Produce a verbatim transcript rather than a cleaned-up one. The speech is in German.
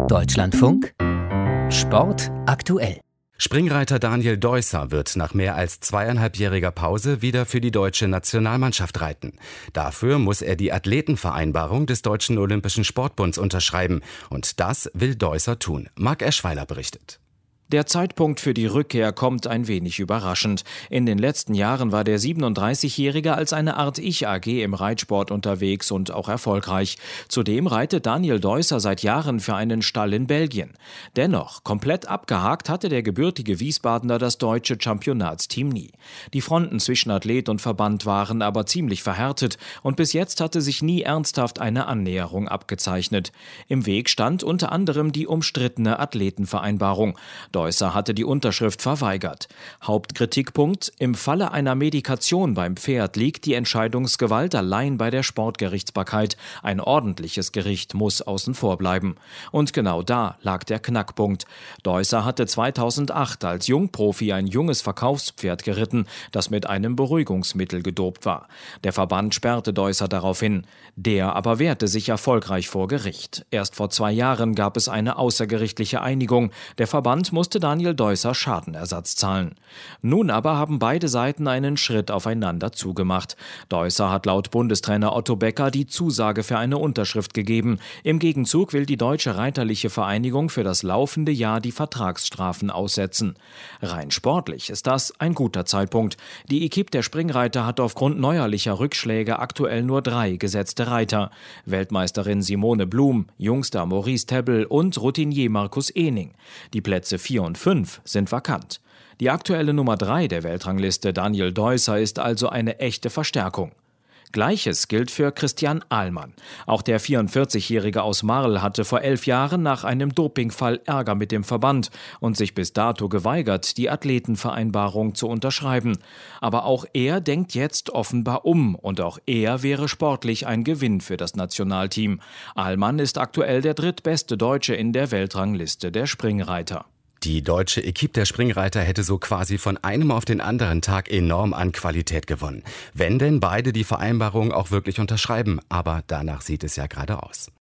Deutschlandfunk Sport aktuell. Springreiter Daniel Deusser wird nach mehr als zweieinhalbjähriger Pause wieder für die deutsche Nationalmannschaft reiten. Dafür muss er die Athletenvereinbarung des Deutschen Olympischen Sportbunds unterschreiben. Und das will Deusser tun. Marc Eschweiler berichtet. Der Zeitpunkt für die Rückkehr kommt ein wenig überraschend. In den letzten Jahren war der siebenunddreißigjährige als eine Art Ich-A G im Reitsport unterwegs und auch erfolgreich. Zudem reitet Daniel Deusser seit Jahren für einen Stall in Belgien. Dennoch, komplett abgehakt hatte der gebürtige Wiesbadener das deutsche Championatsteam nie. Die Fronten zwischen Athlet und Verband waren aber ziemlich verhärtet und bis jetzt hatte sich nie ernsthaft eine Annäherung abgezeichnet. Im Weg stand unter anderem die umstrittene Athletenvereinbarung. Deusser hatte die Unterschrift verweigert. Hauptkritikpunkt: Im Falle einer Medikation beim Pferd liegt die Entscheidungsgewalt allein bei der Sportgerichtsbarkeit. Ein ordentliches Gericht muss außen vor bleiben. Und genau da lag der Knackpunkt. Deusser hatte zweitausendacht als Jungprofi ein junges Verkaufspferd geritten, das mit einem Beruhigungsmittel gedopt war. Der Verband sperrte Deusser daraufhin. Der aber wehrte sich erfolgreich vor Gericht. Erst vor zwei Jahren gab es eine außergerichtliche Einigung. Der Verband musste Daniel Deusser Schadenersatz zahlen. Nun aber haben beide Seiten einen Schritt aufeinander zugemacht. Deusser hat laut Bundestrainer Otto Becker die Zusage für eine Unterschrift gegeben. Im Gegenzug will die Deutsche Reiterliche Vereinigung für das laufende Jahr die Vertragsstrafen aussetzen. Rein sportlich ist das ein guter Zeitpunkt. Die Equipe der Springreiter hat aufgrund neuerlicher Rückschläge aktuell nur drei gesetzte Reiter. Weltmeisterin Simone Blum, Jungster Maurice Tebbel und Routinier Markus Ehning. Die Plätze vier und fünf sind vakant. Die aktuelle Nummer drei der Weltrangliste, Daniel Deusser, ist also eine echte Verstärkung. Gleiches gilt für Christian Ahlmann. Auch der vierundvierzigjährige aus Marl hatte vor elf Jahren nach einem Dopingfall Ärger mit dem Verband und sich bis dato geweigert, die Athletenvereinbarung zu unterschreiben. Aber auch er denkt jetzt offenbar um und auch er wäre sportlich ein Gewinn für das Nationalteam. Ahlmann ist aktuell der drittbeste Deutsche in der Weltrangliste der Springreiter. Die deutsche Equipe der Springreiter hätte so quasi von einem auf den anderen Tag enorm an Qualität gewonnen. Wenn denn beide die Vereinbarung auch wirklich unterschreiben. Aber danach sieht es ja gerade aus.